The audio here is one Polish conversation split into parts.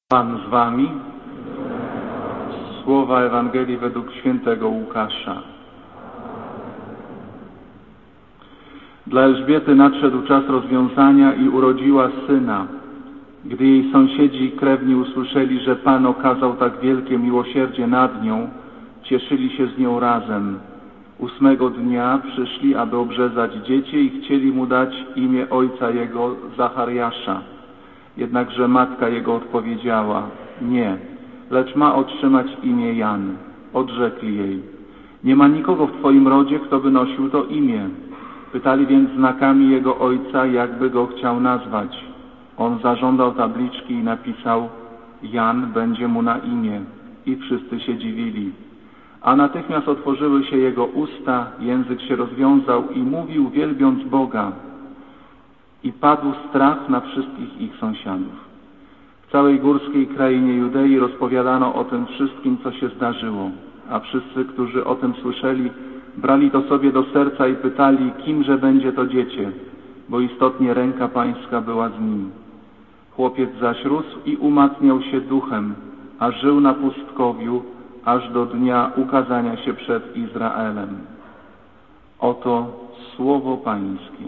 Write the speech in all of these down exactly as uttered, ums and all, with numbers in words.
Pan z wami. Słowa Ewangelii według świętego Łukasza. Dla Elżbiety nadszedł czas rozwiązania i urodziła syna. Gdy jej sąsiedzi i krewni usłyszeli, że Pan okazał tak wielkie miłosierdzie nad nią, cieszyli się z nią razem. Ósmego dnia przyszli, aby obrzezać dziecię i chcieli mu dać imię ojca jego Zachariasza. Jednakże matka jego odpowiedziała: nie, lecz ma otrzymać imię Jan. Odrzekli jej: nie ma nikogo w twoim rodzie, kto by nosił to imię. Pytali więc znakami jego ojca, jakby go chciał nazwać. On zażądał tabliczki i napisał: Jan będzie mu na imię. I wszyscy się dziwili. A natychmiast otworzyły się jego usta, język się rozwiązał i mówił, wielbiąc Boga. I padł strach na wszystkich ich sąsiadów. W całej górskiej krainie Judei rozpowiadano o tym wszystkim, co się zdarzyło, a wszyscy, którzy o tym słyszeli, brali to sobie do serca i pytali, kimże będzie to dziecię, bo istotnie ręka Pańska była z nim. Chłopiec zaś rósł i umacniał się duchem, a żył na pustkowiu, aż do dnia ukazania się przed Izraelem. Oto słowo Pańskie.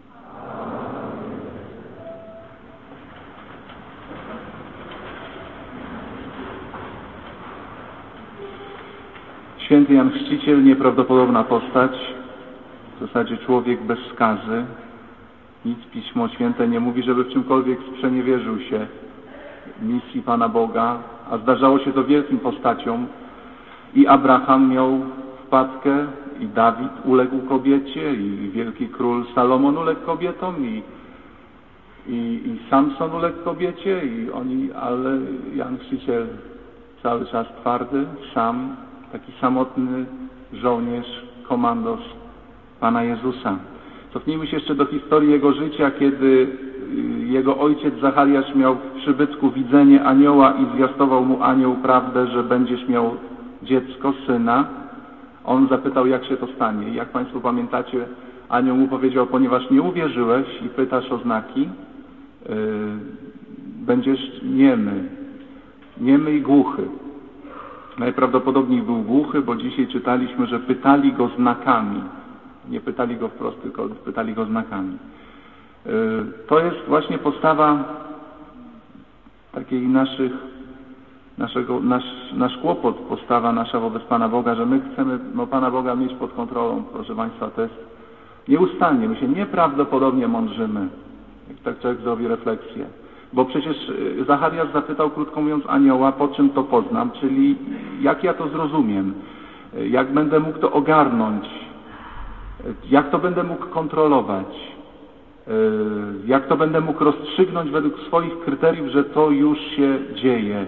Święty Jan Chrzciciel, nieprawdopodobna postać, w zasadzie człowiek bez skazy. Nic Pismo Święte nie mówi, żeby w czymkolwiek sprzeniewierzył się misji Pana Boga, a zdarzało się to wielkim postaciom. I Abraham miał wpadkę, i Dawid uległ kobiecie, i wielki król Salomon uległ kobietom, i, i, i Samson uległ kobiecie, i oni, ale Jan Chrzciciel cały czas twardy, sam, taki samotny żołnierz, komandos Pana Jezusa. Cofnijmy się jeszcze do historii jego życia, kiedy jego ojciec Zachariasz miał w przybytku widzenie anioła i zwiastował mu anioł prawdę, że będziesz miał dziecko, syna. On zapytał, jak się to stanie. Jak Państwo pamiętacie, anioł mu powiedział, ponieważ nie uwierzyłeś i pytasz o znaki, yy, będziesz niemy, niemy i głuchy. Najprawdopodobniej był głuchy, bo dzisiaj czytaliśmy, że pytali go znakami. Nie pytali go wprost, tylko pytali go znakami. To jest właśnie postawa takiej naszych, naszego, nasz, nasz kłopot, postawa nasza wobec Pana Boga, że my chcemy no, Pana Boga mieć pod kontrolą. Proszę Państwa, to jest nieustannie. My się nieprawdopodobnie mądrzymy, jak tak człowiek zrobi refleksję. Bo przecież Zachariasz zapytał, krótko mówiąc, anioła, po czym to poznam, czyli jak ja to zrozumiem, jak będę mógł to ogarnąć, jak to będę mógł kontrolować, jak to będę mógł rozstrzygnąć według swoich kryteriów, że to już się dzieje.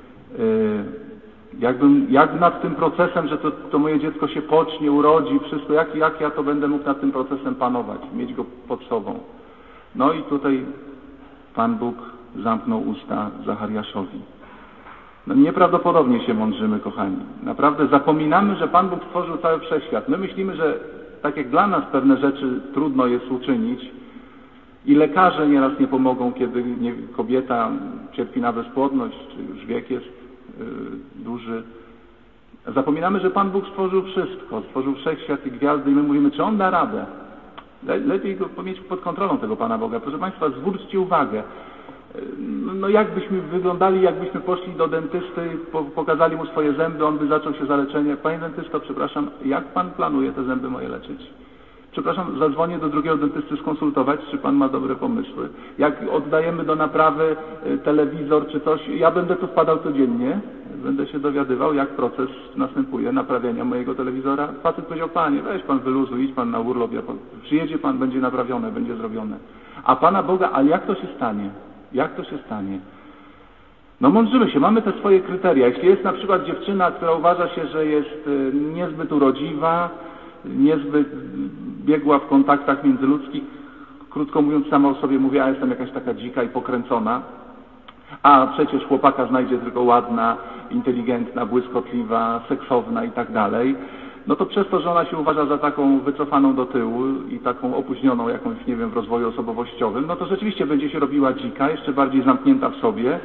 Jakbym, jak nad tym procesem, że to, to moje dziecko się pocznie, urodzi, wszystko, jak, jak ja to będę mógł nad tym procesem panować, mieć go pod sobą. No i tutaj Pan Bóg zamknął usta Zachariaszowi. No nieprawdopodobnie się mądrzymy, kochani. Naprawdę zapominamy, że Pan Bóg stworzył cały wszechświat. My myślimy, że tak jak dla nas pewne rzeczy trudno jest uczynić i lekarze nieraz nie pomogą, kiedy nie, kobieta cierpi na bezpłodność, czy już wiek jest yy, duży. Zapominamy, że Pan Bóg stworzył wszystko, stworzył wszechświat i gwiazdy i my mówimy, czy On da radę. Le, lepiej go mieć pod kontrolą tego Pana Boga. Proszę Państwa, zwróćcie uwagę. No, no jakbyśmy wyglądali, jakbyśmy poszli do dentysty, po, pokazali mu swoje zęby, on by zaczął się za leczenie. Panie dentysto, przepraszam, jak Pan planuje te zęby moje leczyć? Przepraszam, zadzwonię do drugiego dentysty skonsultować, czy Pan ma dobre pomysły. Jak oddajemy do naprawy telewizor czy coś, ja będę tu wpadał codziennie, będę się dowiadywał, jak proces następuje naprawiania mojego telewizora. Facet powiedział, Panie, weź Pan wyluzuj, idź Pan na urlop, ja pan, przyjedzie Pan, będzie naprawione, będzie zrobione. A Pana Boga, ale jak to się stanie? Jak to się stanie? No mądrzymy się, mamy te swoje kryteria. Jeśli jest na przykład dziewczyna, która uważa się, że jest niezbyt urodziwa, niezbyt biegła w kontaktach międzyludzkich, krótko mówiąc, sama o sobie mówi, a jestem jakaś taka dzika i pokręcona, a przecież chłopaka znajdzie tylko ładna, inteligentna, błyskotliwa, seksowna i tak dalej, no to przez to, że ona się uważa za taką wycofaną do tyłu i taką opóźnioną jakąś, nie wiem, w rozwoju osobowościowym, no to rzeczywiście będzie się robiła dzika, jeszcze bardziej zamknięta w sobie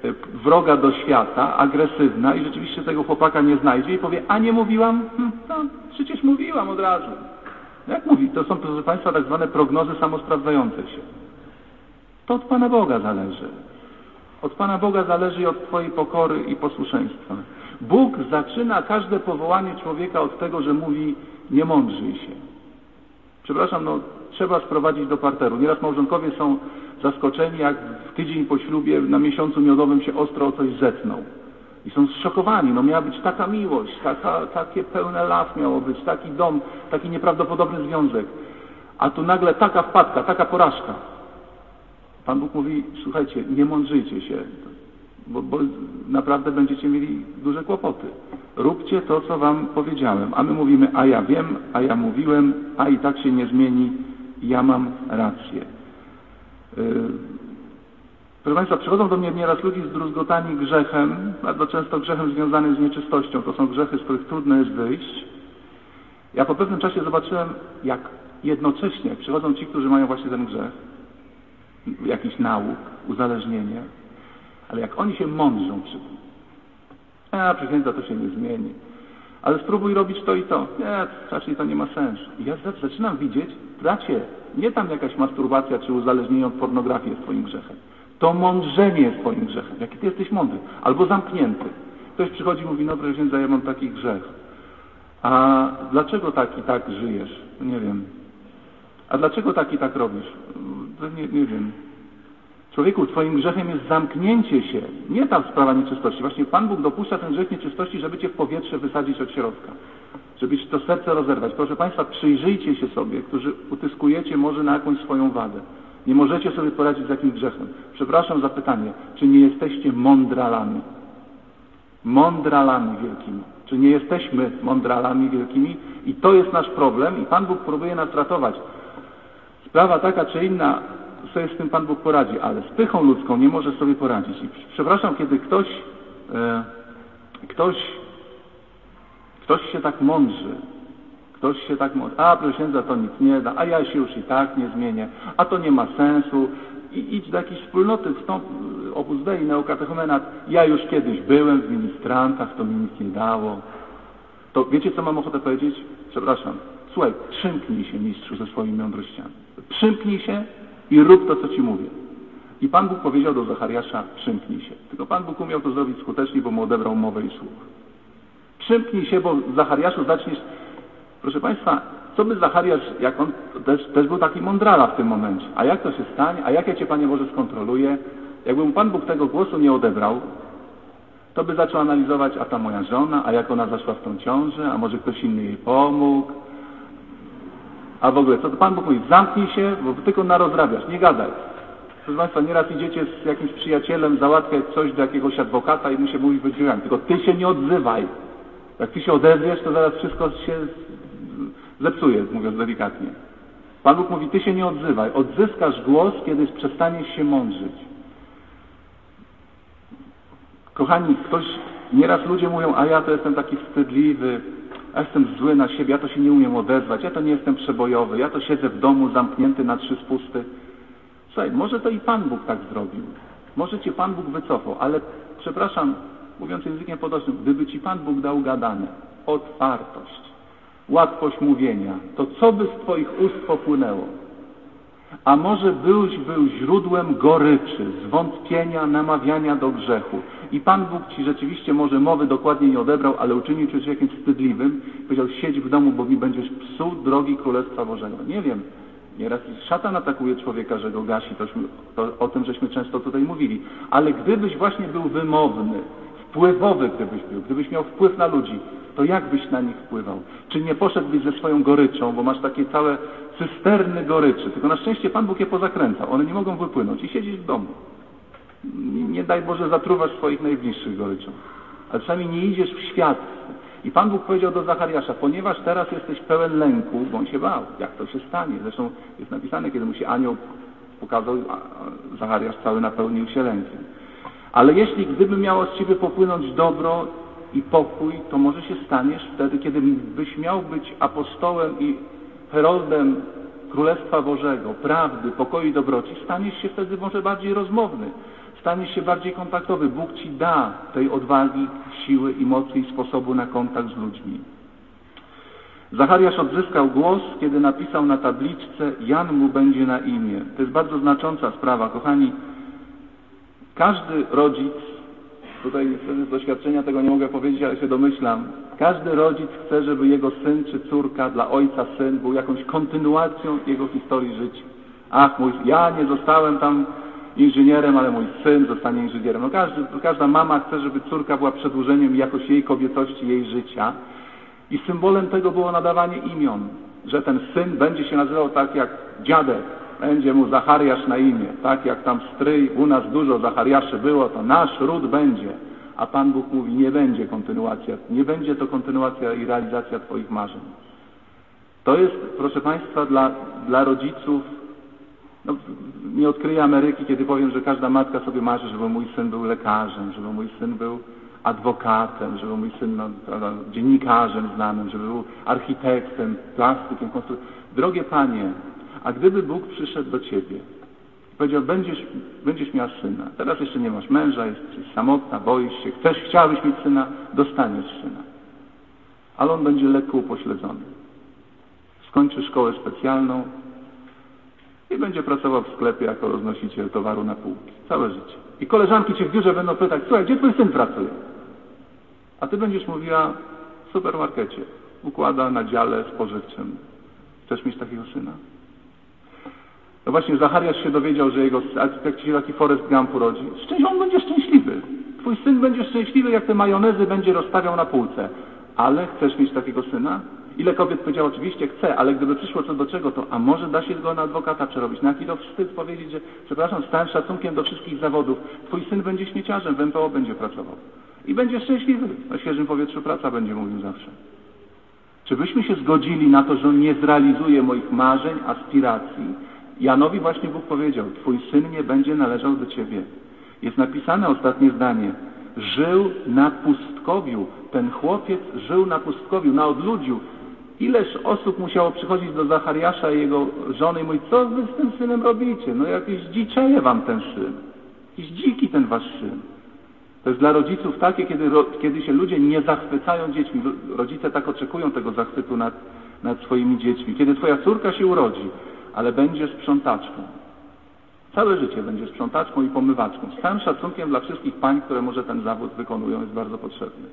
wroga do świata, agresywna i rzeczywiście tego chłopaka nie znajdzie i powie, a nie mówiłam? Hm, no, przecież mówiłam od razu. Jak mówi? To są, proszę Państwa, tak zwane prognozy samosprawdzające się. To od Pana Boga zależy. Od Pana Boga zależy i od Twojej pokory i posłuszeństwa. Bóg zaczyna każde powołanie człowieka od tego, że mówi, nie mądrzyj się. Przepraszam, no trzeba sprowadzić do parteru. Nieraz małżonkowie są zaskoczeni, jak w tydzień po ślubie na miesiącu miodowym się ostro o coś zetną. I są zszokowani. No miała być taka miłość, taka, takie pełne lat miało być, taki dom, taki nieprawdopodobny związek. A tu nagle taka wpadka, taka porażka. Pan Bóg mówi, słuchajcie, nie mądrzyjcie się, bo, bo naprawdę będziecie mieli duże kłopoty. Róbcie to, co wam powiedziałem. A my mówimy, a ja wiem, a ja mówiłem, a i tak się nie zmieni, ja mam rację. Yy, proszę Państwa, przychodzą do mnie nieraz ludzie zdruzgotani grzechem, bardzo często grzechem związanym z nieczystością. To są grzechy, z których trudno jest wyjść. Ja po pewnym czasie zobaczyłem, jak jednocześnie jak przychodzą ci, którzy mają właśnie ten grzech, jakiś nauk, uzależnienie, ale jak oni się mądrzą przy tym, a proszę księdza, to się nie zmieni, ale spróbuj robić to i to, nie, raczej to nie ma sensu. I ja zaczynam widzieć, bracie, nie tam jakaś masturbacja czy uzależnienie od pornografii jest twoim grzechem. To mądrzenie jest twoim grzechem. Jaki ty jesteś mądry. Albo zamknięty. Ktoś przychodzi i mówi, no proszę księdza, ja mam taki grzech. A dlaczego tak i tak żyjesz? Nie wiem. A dlaczego tak i tak robisz? Nie, nie wiem. Człowieku, twoim grzechem jest zamknięcie się. Nie ta sprawa nieczystości. Właśnie Pan Bóg dopuszcza ten grzech nieczystości, żeby cię w powietrze wysadzić od środka. Żeby ci to serce rozerwać. Proszę Państwa, przyjrzyjcie się sobie, którzy utyskujecie może na jakąś swoją wadę. Nie możecie sobie poradzić z jakimś grzechem. Przepraszam za pytanie. Czy nie jesteście mądralami? Mądralami wielkimi. Czy nie jesteśmy mądralami wielkimi? I to jest nasz problem i Pan Bóg próbuje nas ratować. Sprawa taka czy inna, sobie z tym Pan Bóg poradzi, ale z pychą ludzką nie może sobie poradzić. I przepraszam, kiedy ktoś, e, ktoś, ktoś się tak mądrzy, ktoś się tak mądrzy, a proszę księdza, to nic nie da, a ja się już i tak nie zmienię, a to nie ma sensu, i idź do jakiejś wspólnoty, wstąp, Opus Dei, Neokatechumenat, ja już kiedyś byłem w ministrantach, to mi nic nie dało. To wiecie, co mam ochotę powiedzieć? Przepraszam. Słuchaj, przymknij się, mistrzu, ze swoimi mądrościami. Przymknij się i rób to, co ci mówię. I Pan Bóg powiedział do Zachariasza, przymknij się. Tylko Pan Bóg umiał to zrobić skutecznie, bo mu odebrał mowę i słuch. Przymknij się, bo w Zachariaszu zaczniesz... Proszę Państwa, co by Zachariasz, jak on też, też był taki mądrala w tym momencie. A jak to się stanie? A jak ja Cię, Panie Boże, skontroluję? Jakby mu Pan Bóg tego głosu nie odebrał, to by zaczął analizować, a ta moja żona, a jak ona zaszła w tą ciążę, a może ktoś inny jej pomógł. A w ogóle, co to Pan Bóg mówi? Zamknij się, bo tylko narozrabiasz, nie gadaj. Proszę Państwa, nieraz idziecie z jakimś przyjacielem załatwiać coś do jakiegoś adwokata i mu się mówi być drzwiami. Tylko Ty się nie odzywaj. Jak Ty się odezwiesz, to zaraz wszystko się zepsuje, mówiąc delikatnie. Pan Bóg mówi, Ty się nie odzywaj. Odzyskasz głos, kiedy przestaniesz się mądrzyć. Kochani, ktoś, nieraz ludzie mówią, a ja to jestem taki wstydliwy, ja jestem zły na siebie, ja to się nie umiem odezwać, ja to nie jestem przebojowy, ja to siedzę w domu zamknięty na trzy spusty. Słuchaj, może to i Pan Bóg tak zrobił. Może Cię Pan Bóg wycofał, ale przepraszam, mówiąc językiem potocznym, gdyby Ci Pan Bóg dał gadane, otwartość, łatwość mówienia, to co by z Twoich ust popłynęło? A może byłś był źródłem goryczy, zwątpienia, namawiania do grzechu. I Pan Bóg Ci rzeczywiście może mowy dokładnie nie odebrał, ale uczynił Cię jakimś wstydliwym. Powiedział, siedź w domu, bo mi będziesz psuł drogi Królestwa Bożego. Nie wiem, nieraz szatan atakuje człowieka, że go gasi, tośmy, to, o tym żeśmy często tutaj mówili. Ale gdybyś właśnie był wymowny, wpływowy gdybyś był, gdybyś miał wpływ na ludzi, to jak byś na nich wpływał? Czy nie poszedłbyś ze swoją goryczą, bo masz takie całe cysterny goryczy, tylko na szczęście Pan Bóg je pozakręcał, one nie mogą wypłynąć i siedzieć w domu. Nie, nie daj Boże zatruwasz swoich najbliższych goryczą, ale czasami nie idziesz w świat. I Pan Bóg powiedział do Zachariasza, ponieważ teraz jesteś pełen lęku, bo on się bał, jak to się stanie. Zresztą jest napisane, kiedy mu się anioł pokazał, a Zachariasz cały napełnił się lękiem. Ale jeśli gdyby miało z Ciebie popłynąć dobro i pokój, to może się staniesz wtedy, kiedy byś miał być apostołem i heroldem Królestwa Bożego, prawdy, pokoju i dobroci, staniesz się wtedy może bardziej rozmowny. staniesz się bardziej kontaktowy. Bóg Ci da tej odwagi, siły i mocy i sposobu na kontakt z ludźmi. Zachariasz odzyskał głos, kiedy napisał na tabliczce: Jan mu będzie na imię. To jest bardzo znacząca sprawa, kochani. Każdy rodzic, tutaj z doświadczenia tego nie mogę powiedzieć, ale się domyślam, każdy rodzic chce, żeby jego syn czy córka, dla ojca syn, był jakąś kontynuacją jego historii życia. Ach, mój, ja nie zostałem tam inżynierem, ale mój syn zostanie inżynierem. No każdy, każda mama chce, żeby córka była przedłużeniem jakoś jej kobiecości, jej życia. I symbolem tego było nadawanie imion, że ten syn będzie się nazywał tak jak dziadek, będzie mu Zachariasz na imię, tak jak tam stryj, u nas dużo Zachariaszy było, to nasz ród będzie. A Pan Bóg mówi, nie będzie kontynuacja, nie będzie to kontynuacja i realizacja Twoich marzeń. To jest, proszę Państwa, dla, dla rodziców, no, nie odkryję Ameryki, kiedy powiem, że każda matka sobie marzy, żeby mój syn był lekarzem, żeby mój syn był adwokatem, żeby mój syn no, prawda, dziennikarzem znanym, żeby był architektem, plastykiem, konstruktorem. Drogie Panie, a gdyby Bóg przyszedł do Ciebie i powiedział, będziesz, będziesz miała syna, teraz jeszcze nie masz męża, jesteś samotna, boisz się, chcesz, chciałbyś mieć syna, dostaniesz syna. Ale on będzie lekko upośledzony. Skończy szkołę specjalną i będzie pracował w sklepie jako roznosiciel towaru na półki. Całe życie. I koleżanki Cię w biurze będą pytać, słuchaj, gdzie Twój syn pracuje? A Ty będziesz mówiła w supermarkecie, układa na dziale spożywczym. Chcesz mieć takiego syna? No właśnie Zachariasz się dowiedział, że jego, jak Ci się taki Forrest Gump urodzi, szczęśliwy, on będzie szczęśliwy. Twój syn będzie szczęśliwy, jak te majonezy będzie rozstawiał na półce. Ale chcesz mieć takiego syna? Ile kobiet powiedział, oczywiście chcę, ale gdyby przyszło co do czego, to a może da się go na adwokata przerobić? Na jaki to wstyd powiedzieć, że przepraszam, z całym szacunkiem do wszystkich zawodów, Twój syn będzie śmieciarzem, w M P O będzie pracował. I będzie szczęśliwy. Na świeżym powietrzu praca będzie mówił zawsze. Czy byśmy się zgodzili na to, że on nie zrealizuje moich marzeń, aspiracji? Janowi właśnie Bóg powiedział, Twój syn nie będzie należał do Ciebie. Jest napisane ostatnie zdanie. Żył na pustkowiu. Ten chłopiec żył na pustkowiu, na odludziu. Ileż osób musiało przychodzić do Zachariasza i jego żony i mówić, co wy z tym synem robicie? No jakieś dziczeje wam ten syn. Jakiś dziki ten wasz syn. To jest dla rodziców takie, kiedy, kiedy się ludzie nie zachwycają dziećmi. Rodzice tak oczekują tego zachwytu nad, nad swoimi dziećmi. Kiedy twoja córka się urodzi, ale będzie sprzątaczką. Całe życie będzie sprzątaczką i pomywaczką. Z całym szacunkiem dla wszystkich pań, które może ten zawód wykonują, jest bardzo potrzebny.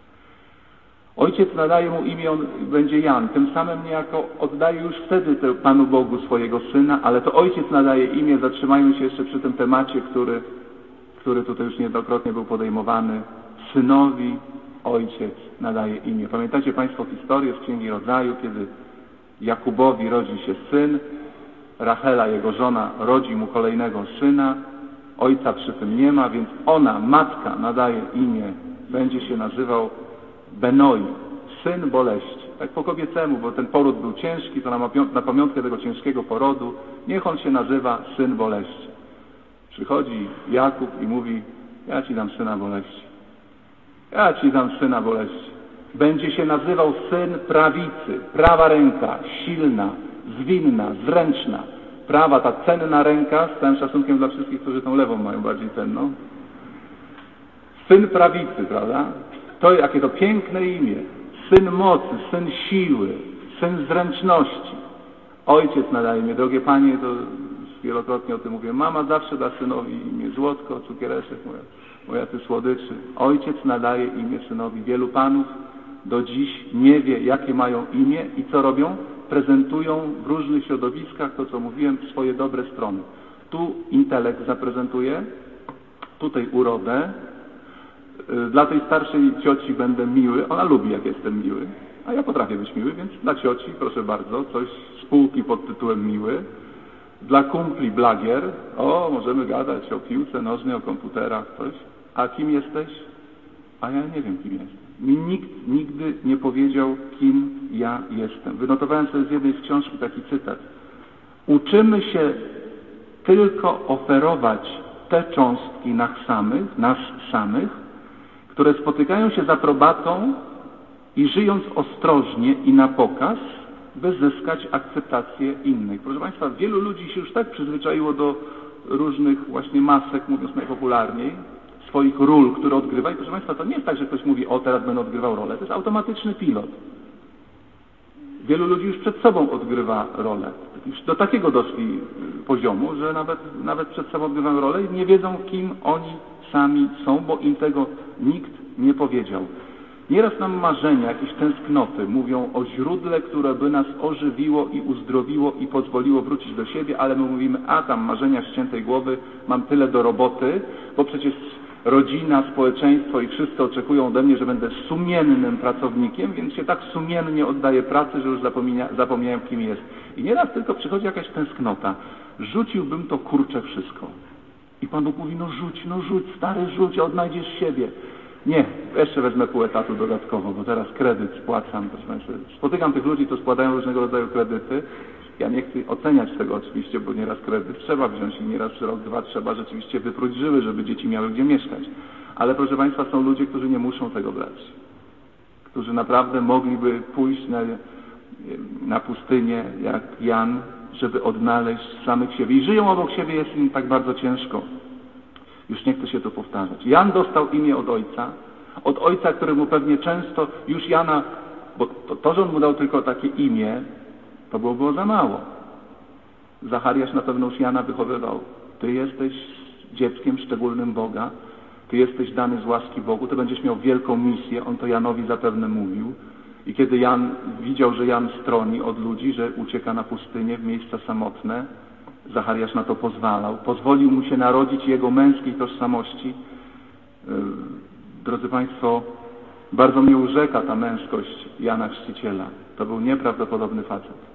Ojciec nadaje mu imię, on będzie Jan. Tym samym niejako oddaje już wtedy Panu Bogu swojego syna, ale to ojciec nadaje imię. Zatrzymajmy się jeszcze przy tym temacie, który, który tutaj już niejednokrotnie był podejmowany. Synowi ojciec nadaje imię. Pamiętacie Państwo historię z Księgi Rodzaju, kiedy Jakubowi rodzi się syn, Rachela, jego żona, rodzi mu kolejnego syna, ojca przy tym nie ma, więc ona, matka, nadaje imię, będzie się nazywał Benoi, syn boleści. Tak po kobiecemu, bo ten poród był ciężki, to na pamiątkę tego ciężkiego porodu, niech on się nazywa syn boleści. Przychodzi Jakub i mówi, ja Ci dam syna boleści. Ja Ci dam syna boleści. Będzie się nazywał syn prawicy, prawa ręka, silna, zwinna, zręczna. Prawa, ta cenna ręka, z całym szacunkiem dla wszystkich, którzy tą lewą mają bardziej cenną. Syn prawicy, prawda? To jakie to piękne imię. Syn mocy, syn siły, syn zręczności. Ojciec nadaje imię. Drogie Panie, to wielokrotnie o tym mówię. Mama zawsze da synowi imię złotko, cukiereczek, moja, moja ty słodyczy. Ojciec nadaje imię synowi. Wielu panów do dziś nie wie, jakie mają imię i co robią. Prezentują w różnych środowiskach, to co mówiłem, swoje dobre strony. Tu intelekt zaprezentuje, tutaj urodę. Dla tej starszej cioci będę miły, ona lubi jak jestem miły, a ja potrafię być miły, więc dla cioci, proszę bardzo, coś z półki pod tytułem miły. Dla kumpli blagier, o, możemy gadać o piłce nożnej, o komputerach, coś. A kim jesteś? A ja nie wiem, kim jestem. Mi nikt nigdy nie powiedział, kim ja jestem. Wynotowałem sobie z jednej z książki taki cytat. Uczymy się tylko oferować te cząstki nas samych, nas samych, które spotykają się z aprobatą i żyjąc ostrożnie i na pokaz, by zyskać akceptację innych. Proszę Państwa, wielu ludzi się już tak przyzwyczaiło do różnych właśnie masek, mówiąc najpopularniej, swoich ról, które odgrywa. I proszę Państwa, to nie jest tak, że ktoś mówi, o teraz będę odgrywał rolę. To jest automatyczny pilot. Wielu ludzi już przed sobą odgrywa rolę. Już do takiego doszli poziomu, że nawet, nawet przed sobą odgrywają rolę i nie wiedzą, kim oni sami są, bo im tego nikt nie powiedział. Nieraz nam marzenia, jakieś tęsknoty mówią o źródle, które by nas ożywiło i uzdrowiło i pozwoliło wrócić do siebie, ale my mówimy, a tam marzenia ściętej głowy, mam tyle do roboty, bo przecież rodzina, społeczeństwo i wszyscy oczekują ode mnie, że będę sumiennym pracownikiem, więc się tak sumiennie oddaję pracy, że już zapomina, zapomniałem, kim jest. I nieraz tylko przychodzi jakaś tęsknota. Rzuciłbym to, kurczę, wszystko. I Pan Bóg mówi, no rzuć, no rzuć, stary, rzuć, odnajdziesz siebie. Nie, jeszcze wezmę pół etatu dodatkowo, bo teraz kredyt spłacam. Spotykam tych ludzi, to składają różnego rodzaju kredyty. Ja nie chcę oceniać tego oczywiście, bo nieraz kredyt trzeba wziąć i nieraz rok, dwa trzeba rzeczywiście wypróć żyły, żeby dzieci miały gdzie mieszkać. Ale proszę Państwa, są ludzie, którzy nie muszą tego brać. Którzy naprawdę mogliby pójść na, na pustynię, jak Jan, żeby odnaleźć samych siebie. I żyją obok siebie, jest im tak bardzo ciężko. Już nie chcę się to powtarzać. Jan dostał imię od ojca, od ojca, któremu pewnie często już Jana, bo to, to że on mu dał tylko takie imię, to było, było za mało. Zachariasz na pewno już Jana wychowywał. Ty jesteś dzieckiem szczególnym Boga, ty jesteś dany z łaski Bogu, ty będziesz miał wielką misję. On to Janowi zapewne mówił. I kiedy Jan widział, że Jan stroni od ludzi, że ucieka na pustynię w miejsca samotne, Zachariasz na to pozwalał. Pozwolił mu się narodzić jego męskiej tożsamości. Drodzy Państwo, bardzo mnie urzeka ta męskość Jana Chrzciciela. To był nieprawdopodobny facet.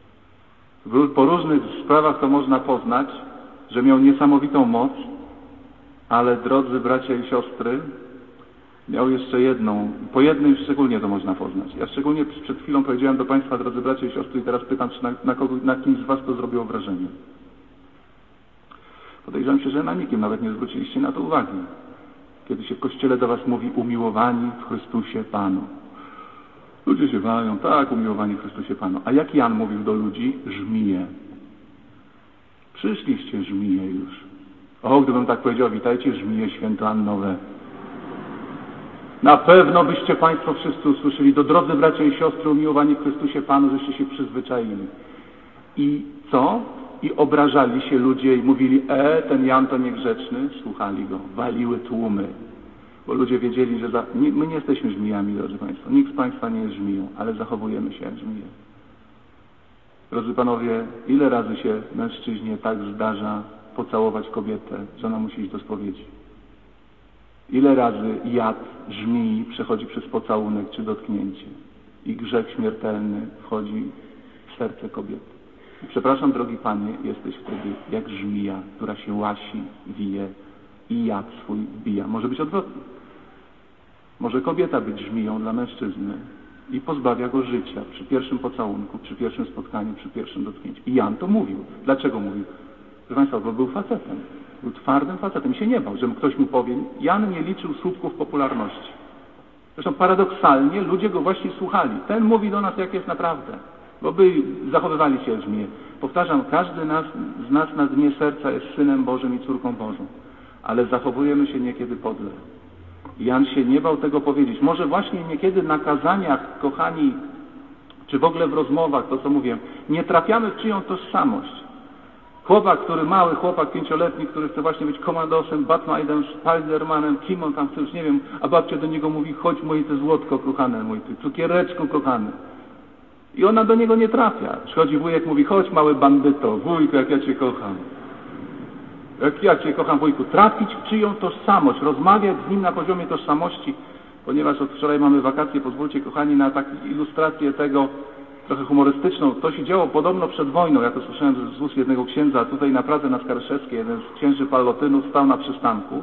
Po różnych sprawach to można poznać, że miał niesamowitą moc, ale drodzy bracia i siostry, miał jeszcze jedną, po jednej szczególnie to można poznać. Ja szczególnie przed chwilą powiedziałem do Państwa, drodzy bracia i siostry, i teraz pytam, czy na, na, kogo, na kimś z Was to zrobiło wrażenie. Podejrzewam się, że na nikim nawet nie zwróciliście na to uwagi. Kiedy się w Kościele do Was mówi umiłowani w Chrystusie Panu. Ludzie się wają, tak, umiłowani w Chrystusie Panu. A jak Jan mówił do ludzi? Żmije. Przyszliście żmije już. O, gdybym tak powiedział, witajcie żmije świętoannowe. Na pewno byście Państwo wszyscy usłyszeli, do drodzy bracia i siostry, umiłowani w Chrystusie Panu, żeście się przyzwyczaili. I co? I obrażali się ludzie i mówili, e, ten Jan to niegrzeczny. Słuchali go, waliły tłumy. Bo ludzie wiedzieli, że za... nie, my nie jesteśmy żmijami, drodzy Państwo. Nikt z Państwa nie jest żmiją, ale zachowujemy się jak żmije. Drodzy Panowie, ile razy się mężczyźnie tak zdarza pocałować kobietę, że ona musi iść do spowiedzi? Ile razy jad żmii przechodzi przez pocałunek czy dotknięcie i grzech śmiertelny wchodzi w serce kobiety? I przepraszam, drogi Panie, jesteś wtedy jak żmija, która się łasi, wije i jad swój wbija. Może być odwrotnie. Może kobieta być żmiją dla mężczyzny i pozbawia go życia przy pierwszym pocałunku, przy pierwszym spotkaniu, przy pierwszym dotknięciu. I Jan to mówił. Dlaczego mówił? Proszę Państwa, bo był facetem. Był twardym facetem i się nie bał, że ktoś mu powie. Jan nie liczył słupków popularności. Zresztą paradoksalnie ludzie go właśnie słuchali. Ten mówi do nas, jak jest naprawdę. Bo by zachowywali się jak żmije. Powtarzam, każdy nas, z nas na dnie serca jest Synem Bożym i córką Bożą. Ale zachowujemy się niekiedy podle. Jan się nie bał tego powiedzieć. Może właśnie niekiedy na kazaniach, kochani, czy w ogóle w rozmowach, to co mówię, nie trafiamy w czyją tożsamość. Chłopak, który mały chłopak pięcioletni, który chce właśnie być komandosem, Batmanem, Spidermanem, kim on tam chce, już nie wiem, a babcia do niego mówi, chodź moje ty złotko kochane, mój ty cukiereczku kochany. I ona do niego nie trafia. Przychodzi wujek, mówi, chodź mały bandyto, wujku, jak ja cię kocham. Jak ja cię kocham, wujku. Trafić w czyją tożsamość, rozmawiać z nim na poziomie tożsamości, ponieważ od wczoraj mamy wakacje, pozwólcie kochani na taką ilustrację tego, trochę humorystyczną. To się działo podobno przed wojną, ja to słyszałem z ust jednego księdza, tutaj na Pradze na Skarszewskiej, jeden z księży Pallotynów stał na przystanku.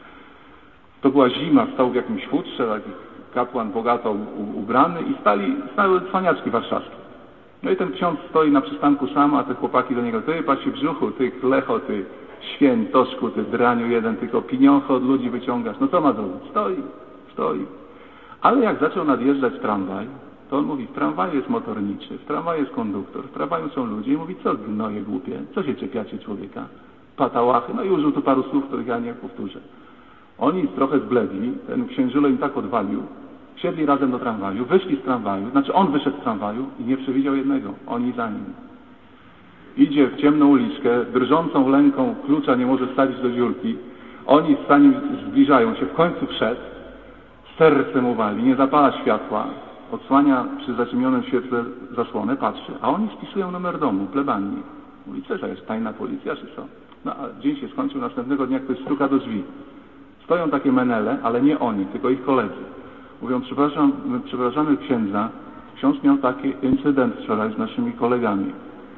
To była zima, stał w jakimś futrze, taki kapłan bogato ubrany i stali, stały cwaniaczki warszawskie. No i ten ksiądz stoi na przystanku sam, a te chłopaki do niego, ty patrz się brzuchu, ty klecho, ty świętoszku, ty draniu jeden, tylko pieniądze od ludzi wyciągasz. No co ma zrobić? Stoi, stoi. Ale jak zaczął nadjeżdżać tramwaj, to on mówi, w tramwaju jest motorniczy, w tramwaju jest konduktor, w tramwaju są ludzie i mówi, co gnoje głupie, co się czepiacie człowieka? patałachy, no i użył tu paru słów, których ja nie powtórzę. Oni trochę zbledli, ten księżylo im tak odwalił, wsiedli razem do tramwaju, wyszli z tramwaju, znaczy on wyszedł z tramwaju i nie przewidział jednego, oni za nim. Idzie w ciemną uliczkę, drżącą ręką klucza nie może wstawić do dziurki, oni z nim zbliżają się, w końcu wszedł, serce mu wali, nie zapala światła, odsłania przy zaciemnionym świetle zasłonę, patrzy, a oni spisują numer domu, plebanii. Mówi, co to jest, tajna policja, czy co? No a dzień się skończył, następnego dnia ktoś stuka do drzwi. Stoją takie menele, ale nie oni, tylko ich koledzy. Mówią, przepraszam, przepraszamy księdza, ksiądz miał taki incydent wczoraj z naszymi kolegami.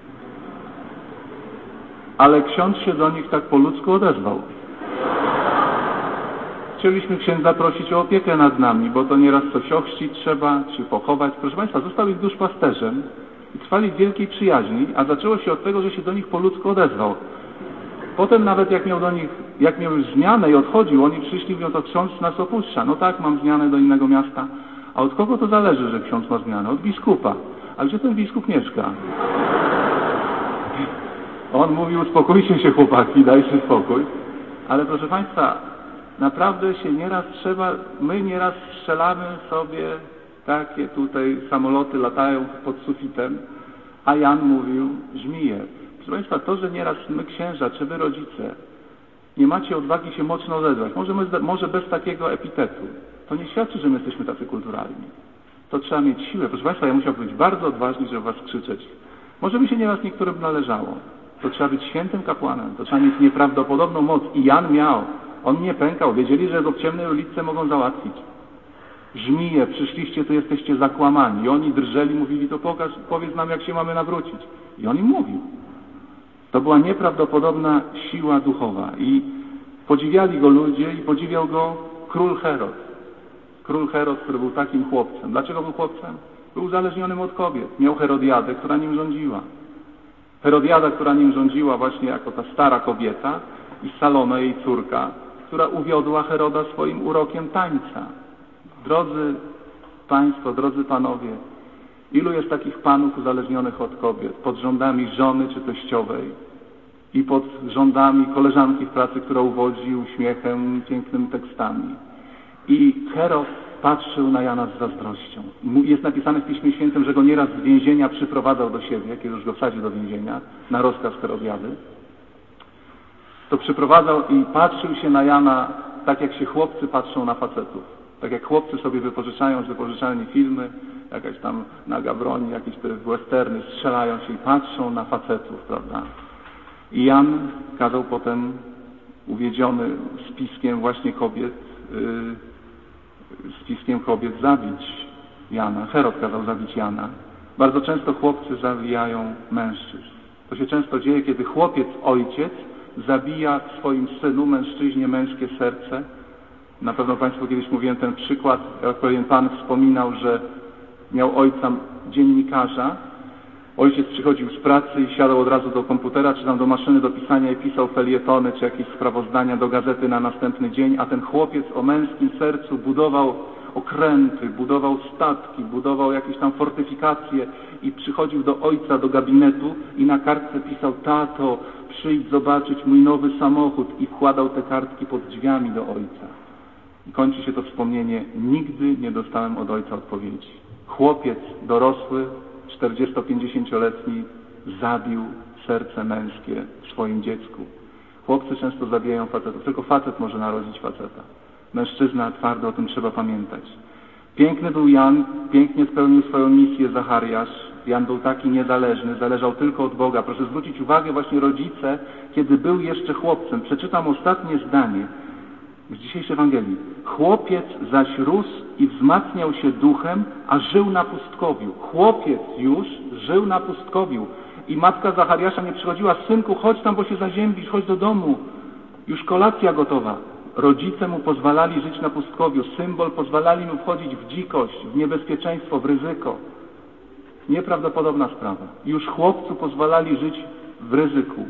Ale ksiądz się do nich tak po ludzku odezwał. Chcieliśmy księdza prosić o opiekę nad nami, bo to nieraz coś ochrzcić trzeba, czy pochować. Proszę Państwa, został ich duszpasterzem i trwali w wielkiej przyjaźni, a zaczęło się od tego, że się do nich po ludzku odezwał. Potem nawet jak miał do nich, jak miał już zmianę i odchodził, oni przyszli i mówią, to ksiądz nas opuszcza. No tak, mam zmianę do innego miasta. A od kogo to zależy, że ksiądz ma zmianę? Od biskupa. A gdzie ten biskup mieszka? On mówił, uspokójcie się chłopaki, dajcie spokój. Ale proszę Państwa, naprawdę się nieraz trzeba, my nieraz strzelamy sobie, takie tutaj samoloty latają pod sufitem, a Jan mówił, żmije. Proszę Państwa, to, że nieraz my księża, czy wy rodzice, nie macie odwagi się mocno odezwać, może, my, może bez takiego epitetu, to nie świadczy, że my jesteśmy tacy kulturalni. To trzeba mieć siłę. Proszę Państwa, ja musiał być bardzo odważny, żeby was krzyczeć. Może mi się nieraz niektórym należało. To trzeba być świętym kapłanem, to trzeba mieć nieprawdopodobną moc. I Jan miał. On nie pękał. Wiedzieli, że go w ciemnej uliczce mogą załatwić. Żmije, przyszliście, tu jesteście zakłamani. I oni drżeli, mówili, to pokaż, powiedz nam, jak się mamy nawrócić. I on im mówił. To była nieprawdopodobna siła duchowa. I podziwiali go ludzie i podziwiał go król Herod. Król Herod, który był takim chłopcem. Dlaczego był chłopcem? Był uzależnionym od kobiet. Miał Herodiadę, która nim rządziła. Herodiada, która nim rządziła właśnie jako ta stara kobieta i Salome, jej córka, która uwiodła Heroda swoim urokiem tańca. Drodzy Państwo, drodzy Panowie, ilu jest takich panów uzależnionych od kobiet, pod rządami żony czy teściowej i pod rządami koleżanki w pracy, która uwodzi uśmiechem, pięknymi tekstami. I Herod patrzył na Jana z zazdrością. Jest napisane w Piśmie Świętym, że go nieraz z więzienia przyprowadzał do siebie, kiedy już go wsadził do więzienia, na rozkaz Herodiady. To przyprowadzał i patrzył się na Jana tak, jak się chłopcy patrzą na facetów. Tak jak chłopcy sobie wypożyczają z wypożyczalni filmy, jakaś tam naga broń, jakieś te westerny, strzelają się i patrzą na facetów, prawda? I Jan kazał potem, uwiedziony spiskiem właśnie kobiet, yy, spiskiem kobiet zabić Jana. Herod kazał zabić Jana. Bardzo często chłopcy zabijają mężczyzn. To się często dzieje, kiedy chłopiec, ojciec zabija w swoim synu, mężczyźnie, męskie serce. Na pewno Państwu kiedyś mówiłem ten przykład, jak pewien pan wspominał, że miał ojca dziennikarza. Ojciec przychodził z pracy i siadał od razu do komputera, czy tam do maszyny do pisania i pisał felietony, czy jakieś sprawozdania do gazety na następny dzień, a ten chłopiec o męskim sercu budował okręty, budował statki, budował jakieś tam fortyfikacje i przychodził do ojca do gabinetu i na kartce pisał: tato, przyjdź zobaczyć mój nowy samochód, i wkładał te kartki pod drzwiami do ojca. I kończy się to wspomnienie: nigdy nie dostałem od ojca odpowiedzi. Chłopiec dorosły, czterdziesto-pięćdziesięcioletni, zabił serce męskie w swoim dziecku. Chłopcy często zabijają facetów. Tylko facet może narodzić faceta. Mężczyzna twardo, o tym trzeba pamiętać. Piękny był Jan, pięknie spełnił swoją misję Zachariasz. Jan był taki niezależny, zależał tylko od Boga. Proszę zwrócić uwagę, właśnie rodzice, kiedy był jeszcze chłopcem. Przeczytam ostatnie zdanie z dzisiejszej Ewangelii. Chłopiec zaś rósł i wzmacniał się duchem, a żył na pustkowiu. Chłopiec już żył na pustkowiu. I matka Zachariasza nie przychodziła: synku, chodź tam, bo się zaziębisz, chodź do domu. Już kolacja gotowa. Rodzice mu pozwalali żyć na pustkowiu. Symbol, pozwalali mu wchodzić w dzikość, w niebezpieczeństwo, w ryzyko. Nieprawdopodobna sprawa. Już chłopcu pozwalali żyć w ryzyku.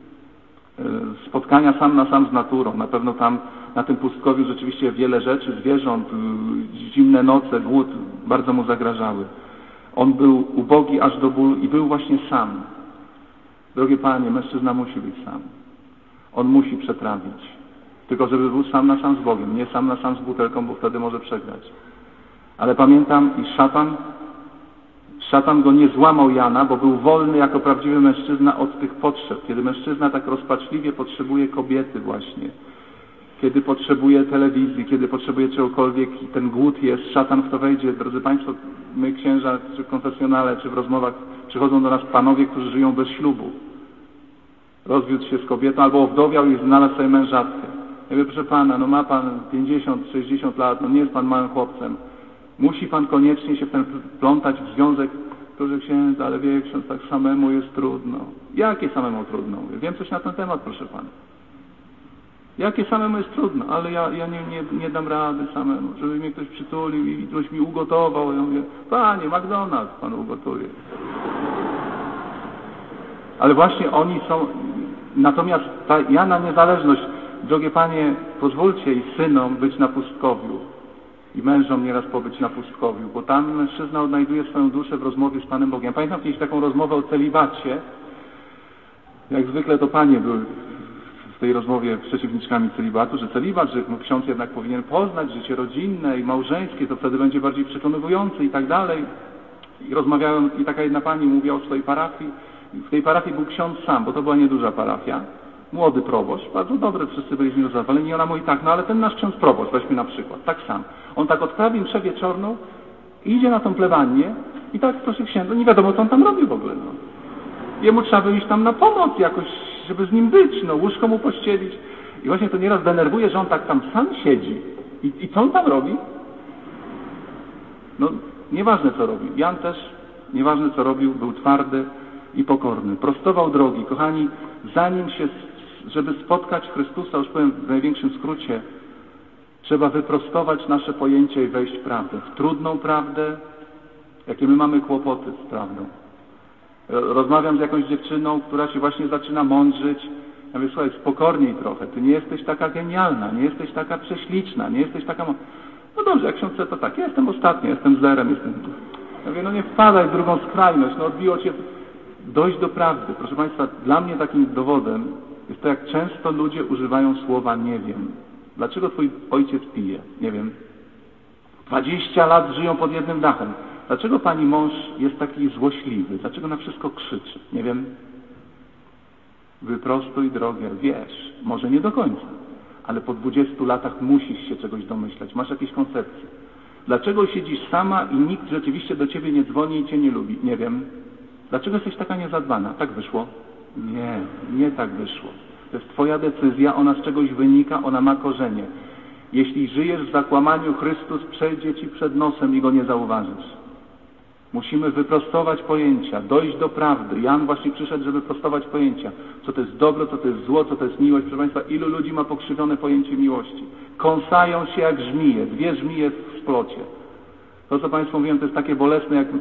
Spotkania sam na sam z naturą. Na pewno tam na tym pustkowiu rzeczywiście wiele rzeczy, zwierząt, zimne noce, głód bardzo mu zagrażały. On był ubogi aż do bólu i był właśnie sam. Drogie panie, mężczyzna musi być sam. On musi przetrawić. Tylko żeby był sam na sam z Bogiem, nie sam na sam z butelką, bo wtedy może przegrać. Ale pamiętam, i szatan, szatan go nie złamał Jana, bo był wolny jako prawdziwy mężczyzna od tych potrzeb. Kiedy mężczyzna tak rozpaczliwie potrzebuje kobiety właśnie, kiedy potrzebuje telewizji, kiedy potrzebuje czegokolwiek i ten głód jest, szatan w to wejdzie. Drodzy Państwo, my księża, czy w konfesjonale, czy w rozmowach przychodzą do nas panowie, którzy żyją bez ślubu. Rozwiódł się z kobietą albo owdowiał i znalazł sobie mężatkę. Ja mówię, proszę Pana, no ma Pan pięćdziesiąt, sześćdziesiąt lat, no nie jest Pan małym chłopcem. Musi Pan koniecznie się w ten plątać w związek. Proszę księdza, ale wie ksiądz, tak samemu jest trudno. Jakie samemu trudno? Mówię, wiem coś na ten temat, proszę Pana. Jakie samemu jest trudno, ale ja, ja nie, nie, nie dam rady samemu, żeby mnie ktoś przytulił i ktoś mi ugotował. Ja mówię, Panie, McDonald's Pan ugotuje. Ale właśnie oni są, natomiast ta Jana niezależność, drogie Panie, pozwólcie i synom być na pustkowiu i mężom nieraz pobyć na pustkowiu, bo tam mężczyzna odnajduje swoją duszę w rozmowie z Panem Bogiem. Pamiętam kiedyś taką rozmowę o celibacie, jak zwykle to Panie były w tej rozmowie przeciwniczkami celibatu, że celibat, że ksiądz jednak powinien poznać życie rodzinne i małżeńskie, to wtedy będzie bardziej przekonywujący i tak dalej. I rozmawiałem, i taka jedna pani mówiła o swojej parafii. W tej parafii był ksiądz sam, bo to była nieduża parafia. Młody proboszcz, bardzo dobry, wszyscy byli z niego zadowoleni. I ona mówi tak, no ale ten nasz ksiądz proboszcz, weźmy na przykład, tak sam. On tak odprawi mszę wieczorną, idzie na tą plebanię i tak, proszę księdza, nie wiadomo, co on tam robi w ogóle. No. Jemu trzeba by iść tam na pomoc jakoś, żeby z nim być, no, łóżko mu pościelić. I właśnie to nieraz denerwuje, że on tak tam sam siedzi. I, i co on tam robi? No, nieważne co robił. Jan też, nieważne co robił, był twardy i pokorny. Prostował drogi. Kochani, zanim się, żeby spotkać Chrystusa, już powiem w największym skrócie, trzeba wyprostować nasze pojęcia i wejść w prawdę. W trudną prawdę, jakie my mamy kłopoty z prawdą. Rozmawiam z jakąś dziewczyną, która się właśnie zaczyna mądrzyć. Ja mówię, słuchaj, spokorniej trochę. Ty nie jesteś taka genialna, nie jesteś taka prześliczna, nie jesteś taka... No dobrze, jak się chce, to tak. Ja jestem ostatni, jestem zerem, jestem... Ja mówię, no nie wpadaj w drugą skrajność, no odbiło cię... Dojść do prawdy. Proszę Państwa, dla mnie takim dowodem jest to, jak często ludzie używają słowa nie wiem. Dlaczego twój ojciec pije? Nie wiem. Dwadzieścia lat żyją pod jednym dachem. Dlaczego pani mąż jest taki złośliwy? Dlaczego na wszystko krzyczy? Nie wiem. Wyprostuj drogę. Wiesz, może nie do końca, ale po dwudziestu latach musisz się czegoś domyślać. Masz jakieś koncepcje. Dlaczego siedzisz sama i nikt rzeczywiście do ciebie nie dzwoni i cię nie lubi? Nie wiem. Dlaczego jesteś taka niezadbana? Tak wyszło? Nie, nie tak wyszło. To jest twoja decyzja, ona z czegoś wynika, ona ma korzenie. Jeśli żyjesz w zakłamaniu, Chrystus przejdzie ci przed nosem i go nie zauważysz. Musimy wyprostować pojęcia, dojść do prawdy. Jan właśnie przyszedł, żeby prostować pojęcia. Co to jest dobro, co to jest zło, co to jest miłość. Proszę Państwa, ilu ludzi ma pokrzywione pojęcie miłości? Kąsają się jak żmije, dwie żmije w splocie. To, co Państwu mówiłem, to jest takie bolesne, jak,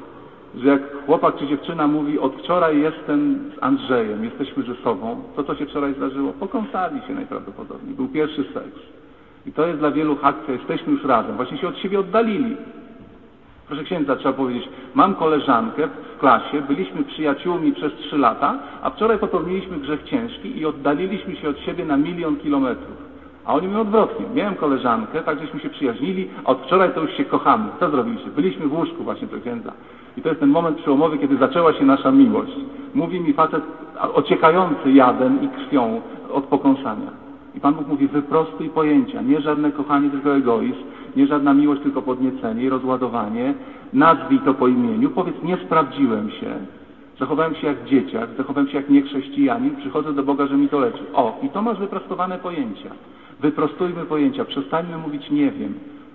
że jak chłopak czy dziewczyna mówi, od wczoraj jestem z Andrzejem, jesteśmy ze sobą. To, co się wczoraj zdarzyło, pokąsali się najprawdopodobniej. Był pierwszy seks. I to jest dla wielu akcja, jesteśmy już razem. Właśnie się od siebie oddalili. Proszę księdza, trzeba powiedzieć, mam koleżankę w klasie, byliśmy przyjaciółmi przez trzy lata, a wczoraj popełniliśmy grzech ciężki i oddaliliśmy się od siebie na milion kilometrów. A oni mówią odwrotnie. Miałem koleżankę, tak żeśmy się przyjaźnili, a od wczoraj to już się kochamy. Co zrobiliście? Byliśmy w łóżku właśnie, proszę księdza. I to jest ten moment przełomowy, kiedy zaczęła się nasza miłość. Mówi mi facet ociekający jadem i krwią od pokąsania. I Pan Bóg mówi, wyprostuj pojęcia. Nie żadne kochanie, tylko egoizm. Nie żadna miłość, tylko podniecenie i rozładowanie. Nazwij to po imieniu. Powiedz, nie sprawdziłem się. Zachowałem się jak dzieciak, zachowałem się jak niechrześcijanin. Przychodzę do Boga, że mi to leczy. O, i to masz wyprostowane pojęcia. Wyprostujmy pojęcia. Przestańmy mówić nie wiem.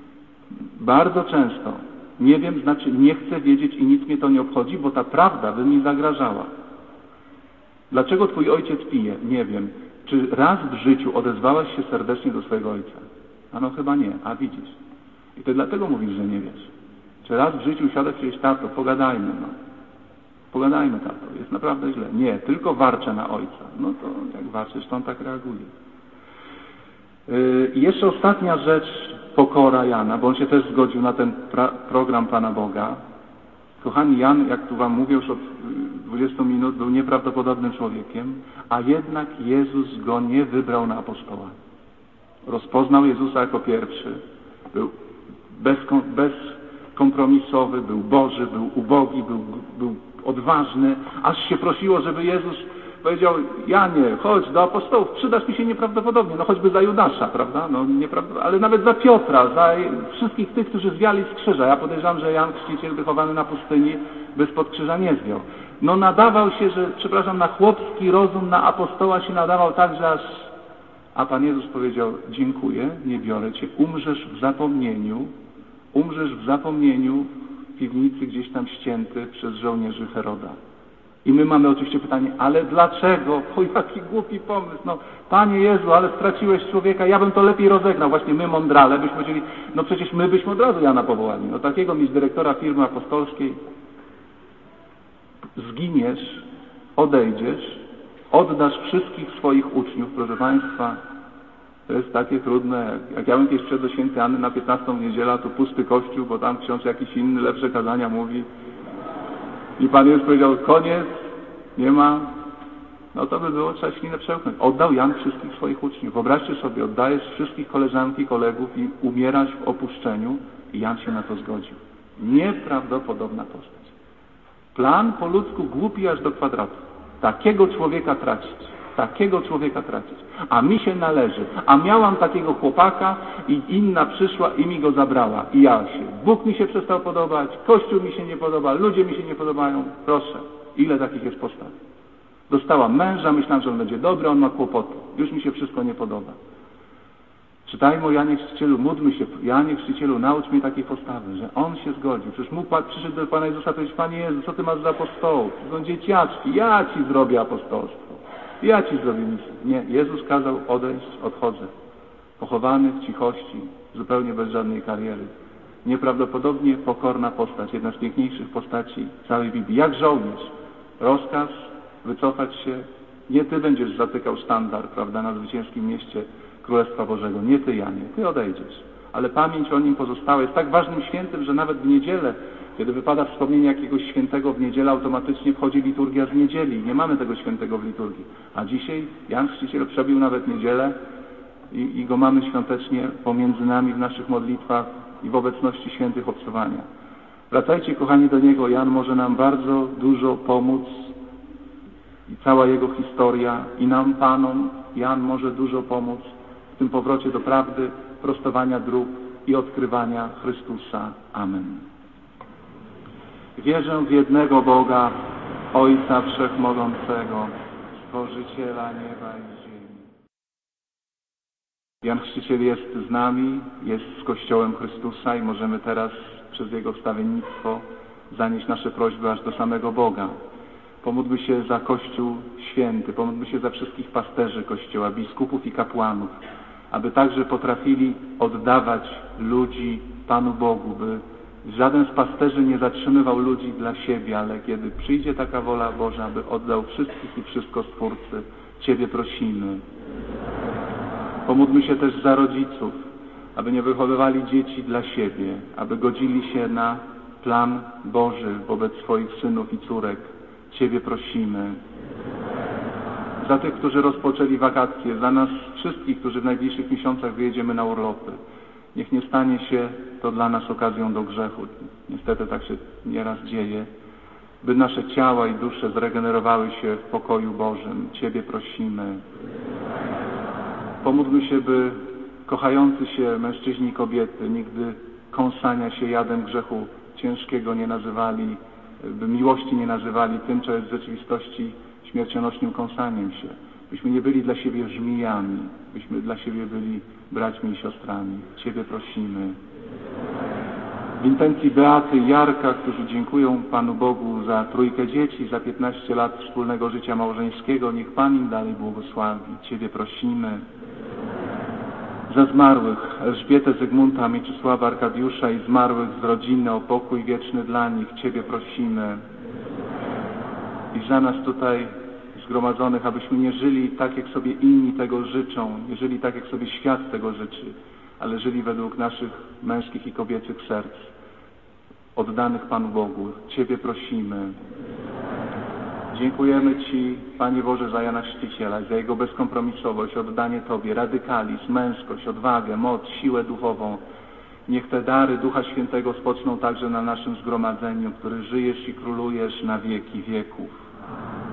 Bardzo często nie wiem znaczy nie chcę wiedzieć i nic mnie to nie obchodzi, bo ta prawda by mi zagrażała. Dlaczego twój ojciec pije? Nie wiem. Czy raz w życiu odezwałeś się serdecznie do swojego ojca? A no chyba nie. A widzisz. I to dlatego mówisz, że nie wiesz. Czy raz w życiu usiadłeś przecież, tato, pogadajmy, no. Pogadajmy, tato. Jest naprawdę źle. Nie, tylko warczę na ojca. No to jak warczysz, to on tak reaguje. I jeszcze ostatnia rzecz, pokora Jana, bo on się też zgodził na ten pra- program Pana Boga. Kochani, Jan, jak tu wam mówię już od dwudziestu minut, był nieprawdopodobnym człowiekiem, a jednak Jezus go nie wybrał na apostoła. Rozpoznał Jezusa jako pierwszy. Był bezkompromisowy, był Boży, był ubogi, był, był odważny, aż się prosiło, żeby Jezus powiedział: Janie, chodź do apostołów, przydasz mi się nieprawdopodobnie, no choćby za Judasza, prawda? No, ale nawet za Piotra, za wszystkich tych, którzy zwiali z krzyża. Ja podejrzewam, że Jan Chrzciciel, wychowany na pustyni, by spod krzyża nie zwiał. No nadawał się, że, przepraszam, na chłopski rozum, na apostoła się nadawał tak, że aż... A Pan Jezus powiedział: dziękuję, nie biorę cię, umrzesz w zapomnieniu, umrzesz w zapomnieniu w piwnicy gdzieś tam ścięty przez żołnierzy Heroda. I my mamy oczywiście pytanie: ale dlaczego? O, jaki głupi pomysł. No, Panie Jezu, ale straciłeś człowieka, ja bym to lepiej rozegnał. Właśnie my, mądrale, byśmy powiedzieli: no przecież my byśmy od razu Jana powołali. No takiego mieć dyrektora firmy apostolskiej. Zginiesz, odejdziesz, oddasz wszystkich swoich uczniów, proszę Państwa. To jest takie trudne. Jak ja bym kiedyś wszedł do świętej Anny na piętnastą niedziela, to pusty kościół, bo tam ksiądz jakiś inny, lepsze kazania mówi. I Pan Jezus powiedział: koniec, nie ma. No to by było, trzeba ślinę przełknąć. Oddał Jan wszystkich swoich uczniów. Wyobraźcie sobie, oddajesz wszystkich koleżanki, kolegów i umierasz w opuszczeniu, i Jan się na to zgodził. Nieprawdopodobna postać. Plan po ludzku głupi aż do kwadratu. Takiego człowieka tracić. Takiego człowieka tracić. A mi się należy. A miałam takiego chłopaka i inna przyszła i mi go zabrała. I ja się. Bóg mi się przestał podobać, Kościół mi się nie podoba, ludzie mi się nie podobają. Proszę, ile takich jest postaw? Dostałam męża, myślałam, że on będzie dobry, on ma kłopoty. Już mi się wszystko nie podoba. Czytajmy o Janie Chrzcicielu, módlmy się: Janie Chrzcicielu, naucz mnie takiej postawy, że on się zgodził. Przecież mógł przyszedł do Pana Jezusa i powiedzieć: Panie Jezu, co Ty masz za apostołów? To są dzieciaczki, ja Ci zrobię apostolstwo. Ja Ci zrobię misję. Nie, Jezus kazał odejść, odchodzę. Pochowany w cichości, zupełnie bez żadnej kariery. Nieprawdopodobnie pokorna postać, jedna z piękniejszych postaci całej Biblii. Jak żołnierz. Rozkaz wycofać się. Nie Ty będziesz zatykał sztandar, prawda, na zwycięskim mieście Królestwa Bożego. Nie Ty, Janie. Ty odejdziesz. Ale pamięć o nim pozostała. Jest tak ważnym świętym, że nawet w niedzielę, kiedy wypada wspomnienie jakiegoś świętego w niedzielę, automatycznie wchodzi liturgia z niedzieli. Nie mamy tego świętego w liturgii. A dzisiaj Jan Chrzciciel przebił nawet niedzielę i, i go mamy świątecznie pomiędzy nami w naszych modlitwach i w obecności świętych obcowania. Wracajcie, kochani, do niego. Jan może nam bardzo dużo pomóc i cała jego historia, i nam, Panom, Jan może dużo pomóc w tym powrocie do prawdy, prostowania dróg i odkrywania Chrystusa. Amen. Wierzę w jednego Boga, Ojca Wszechmogącego, Stworzyciela nieba i ziemi. Jan Chrzciciel jest z nami, jest z Kościołem Chrystusa i możemy teraz przez Jego wstawiennictwo zanieść nasze prośby aż do samego Boga. Pomódlmy się za Kościół święty, pomódlmy się za wszystkich pasterzy Kościoła, biskupów i kapłanów, aby także potrafili oddawać ludzi Panu Bogu, by żaden z pasterzy nie zatrzymywał ludzi dla siebie, ale kiedy przyjdzie taka wola Boża, by oddał wszystkich i wszystko Stwórcy. Ciebie prosimy. Pomódlmy się też za rodziców, aby nie wychowywali dzieci dla siebie, aby godzili się na plan Boży wobec swoich synów i córek. Ciebie prosimy. Za tych, którzy rozpoczęli wakacje, za nas wszystkich, którzy w najbliższych miesiącach wyjedziemy na urlopy. Niech nie stanie się to dla nas okazją do grzechu. Niestety tak się nieraz dzieje. By nasze ciała i dusze zregenerowały się w pokoju Bożym. Ciebie prosimy. Pomódlmy się, by kochający się mężczyźni i kobiety nigdy kąsania się jadem grzechu ciężkiego nie nazywali, by miłości nie nazywali tym, co jest w rzeczywistości śmiercionośnym kąsaniem się. Byśmy nie byli dla siebie żmijami, byśmy dla siebie byli braćmi i siostrami. Ciebie prosimy. W intencji Beaty i Jarka, którzy dziękują Panu Bogu za trójkę dzieci, za piętnaście lat wspólnego życia małżeńskiego, niech Pan im dalej błogosławi. Ciebie prosimy. Za zmarłych Elżbietę, Zygmunta, Mieczysława, Arkadiusza i zmarłych z rodziny, o pokój wieczny dla nich. Ciebie prosimy. I za nas tutaj zgromadzonych, abyśmy nie żyli tak, jak sobie inni tego życzą, nie żyli tak, jak sobie świat tego życzy, ale żyli według naszych męskich i kobiecych serc. oddanych Panu Bogu. Ciebie prosimy. Dziękujemy Ci, Panie Boże, za Jana Chrzciciela, za jego bezkompromisowość, oddanie Tobie, radykalizm, męskość, odwagę, moc, siłę duchową. Niech te dary Ducha Świętego spoczną także na naszym zgromadzeniu, który żyjesz i królujesz na wieki wieków.